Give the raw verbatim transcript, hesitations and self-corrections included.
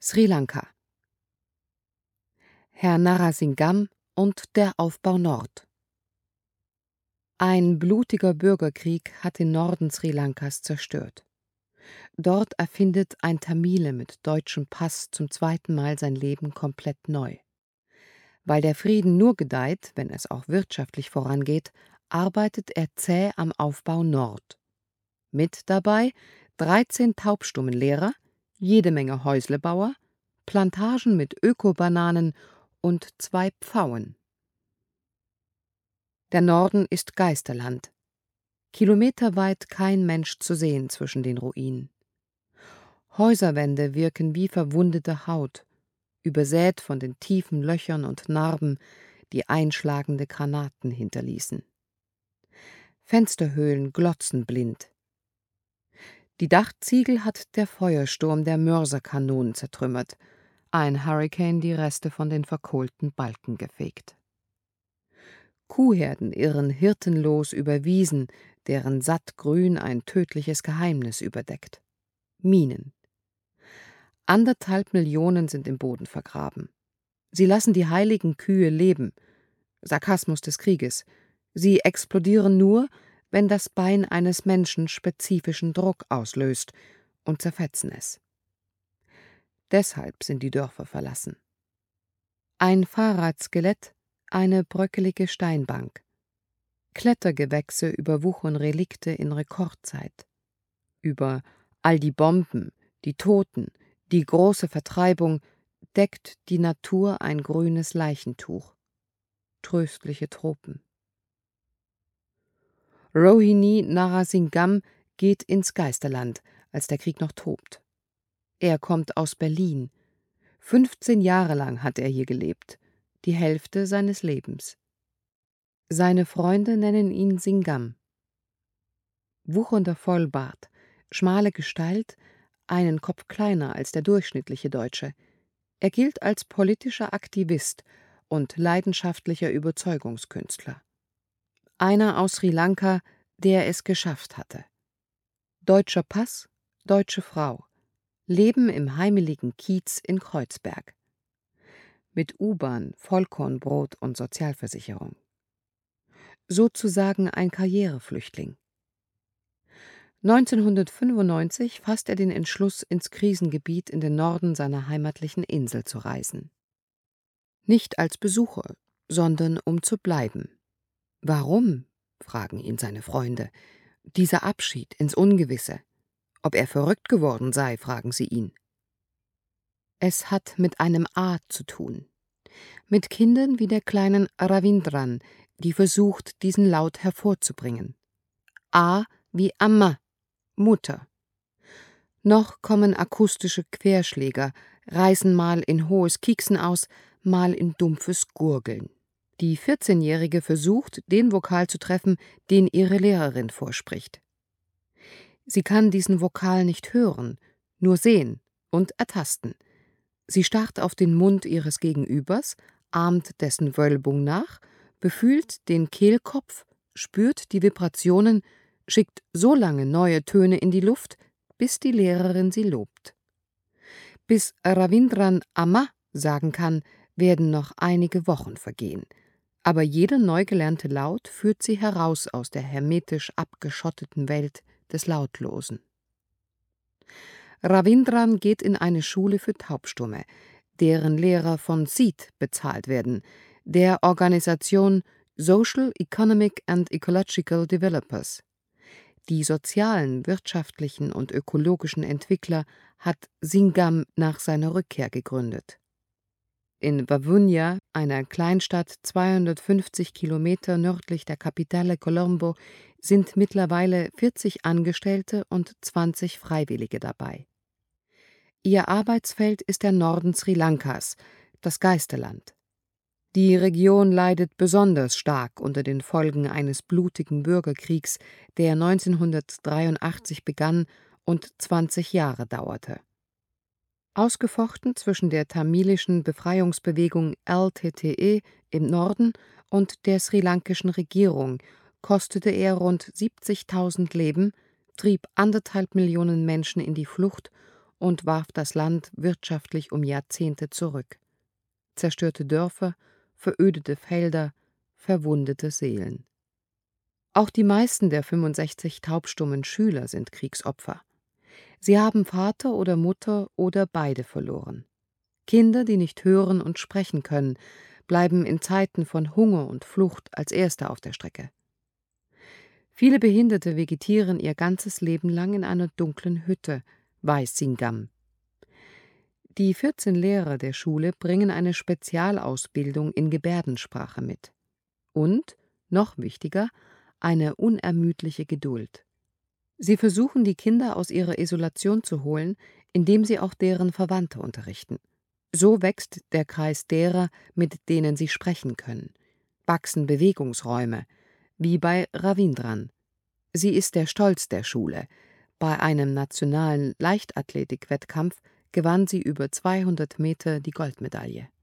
Sri Lanka. Herr Narasimham und der Aufbau Nord. Ein blutiger Bürgerkrieg hat den Norden Sri Lankas zerstört. Dort erfindet ein Tamile mit deutschem Pass zum zweiten Mal sein Leben komplett neu. Weil der Frieden nur gedeiht, wenn es auch wirtschaftlich vorangeht, arbeitet er zäh am Aufbau Nord. Mit dabei dreizehn Taubstummenlehrer, jede Menge Häuslebauer, Plantagen mit Ökobananen und zwei Pfauen. Der Norden ist Geisterland. Kilometerweit kein Mensch zu sehen zwischen den Ruinen. Häuserwände wirken wie verwundete Haut, übersät von den tiefen Löchern und Narben, die einschlagende Granaten hinterließen. Fensterhöhlen glotzen blind. Die Dachziegel hat der Feuersturm der Mörserkanonen zertrümmert, ein Hurrikan die Reste von den verkohlten Balken gefegt. Kuhherden irren hirtenlos über Wiesen, deren Sattgrün ein tödliches Geheimnis überdeckt. Minen. Anderthalb Millionen sind im Boden vergraben. Sie lassen die heiligen Kühe leben. Sarkasmus des Krieges. Sie explodieren nur, wenn das Bein eines Menschen spezifischen Druck auslöst, und zerfetzen es. Deshalb sind die Dörfer verlassen. Ein Fahrradskelett, eine bröckelige Steinbank. Klettergewächse überwuchern Relikte in Rekordzeit. Über all die Bomben, die Toten, die große Vertreibung deckt die Natur ein grünes Leichentuch. Tröstliche Tropen. Rohini Narasimham geht ins Geisterland, als der Krieg noch tobt. Er kommt aus Berlin. fünfzehn Jahre lang hat er hier gelebt, die Hälfte seines Lebens. Seine Freunde nennen ihn Singham. Wuchernder Vollbart, schmale Gestalt, einen Kopf kleiner als der durchschnittliche Deutsche. Er gilt als politischer Aktivist und leidenschaftlicher Überzeugungskünstler. Einer aus Sri Lanka, der es geschafft hatte. Deutscher Pass, deutsche Frau. Leben im heimeligen Kiez in Kreuzberg. Mit U-Bahn, Vollkornbrot und Sozialversicherung. Sozusagen ein Karriereflüchtling. neunzehnhundertfünfundneunzig fasst er den Entschluss, ins Krisengebiet in den Norden seiner heimatlichen Insel zu reisen. Nicht als Besucher, sondern um zu bleiben. Warum? Fragen ihn seine Freunde. Dieser Abschied ins Ungewisse. Ob er verrückt geworden sei, fragen sie ihn. Es hat mit einem A zu tun. Mit Kindern wie der kleinen Ravindran, die versucht, diesen Laut hervorzubringen. A wie Amma, Mutter. Noch kommen akustische Querschläger, reißen mal in hohes Kieksen aus, mal in dumpfes Gurgeln. Die vierzehnjährige versucht, den Vokal zu treffen, den ihre Lehrerin vorspricht. Sie kann diesen Vokal nicht hören, nur sehen und ertasten. Sie starrt auf den Mund ihres Gegenübers, ahmt dessen Wölbung nach, befühlt den Kehlkopf, spürt die Vibrationen, schickt so lange neue Töne in die Luft, bis die Lehrerin sie lobt. Bis Ravindran Amma sagen kann, werden noch einige Wochen vergehen. Aber jeder neu gelernte Laut führt sie heraus aus der hermetisch abgeschotteten Welt des Lautlosen. Ravindran geht in eine Schule für Taubstumme, deren Lehrer von S E E D bezahlt werden, der Organisation Social, Economic and Ecological Developers. Die sozialen, wirtschaftlichen und ökologischen Entwickler hat Singham nach seiner Rückkehr gegründet. In Vavuniya, einer Kleinstadt zweihundertfünfzig Kilometer nördlich der Kapitale Colombo, sind mittlerweile vierzig Angestellte und zwanzig Freiwillige dabei. Ihr Arbeitsfeld ist der Norden Sri Lankas, das Geisterland. Die Region leidet besonders stark unter den Folgen eines blutigen Bürgerkriegs, der neunzehnhundertdreiundachtzig begann und zwanzig Jahre dauerte. Ausgefochten zwischen der tamilischen Befreiungsbewegung L T T E im Norden und der srilankischen Regierung kostete er rund siebzigtausend Leben, trieb anderthalb Millionen Menschen in die Flucht und warf das Land wirtschaftlich um Jahrzehnte zurück. Zerstörte Dörfer, verödete Felder, verwundete Seelen. Auch die meisten der fünfundsechzig taubstummen Schüler sind Kriegsopfer. Sie haben Vater oder Mutter oder beide verloren. Kinder, die nicht hören und sprechen können, bleiben in Zeiten von Hunger und Flucht als Erste auf der Strecke. Viele Behinderte vegetieren ihr ganzes Leben lang in einer dunklen Hütte, weiß Singam. Die vierzehn Lehrer der Schule bringen eine Spezialausbildung in Gebärdensprache mit. Und, noch wichtiger, eine unermüdliche Geduld. Sie versuchen, die Kinder aus ihrer Isolation zu holen, indem sie auch deren Verwandte unterrichten. So wächst der Kreis derer, mit denen sie sprechen können, wachsen Bewegungsräume, wie bei Ravindran. Sie ist der Stolz der Schule. Bei einem nationalen Leichtathletik-Wettkampf gewann sie über zweihundert Meter die Goldmedaille.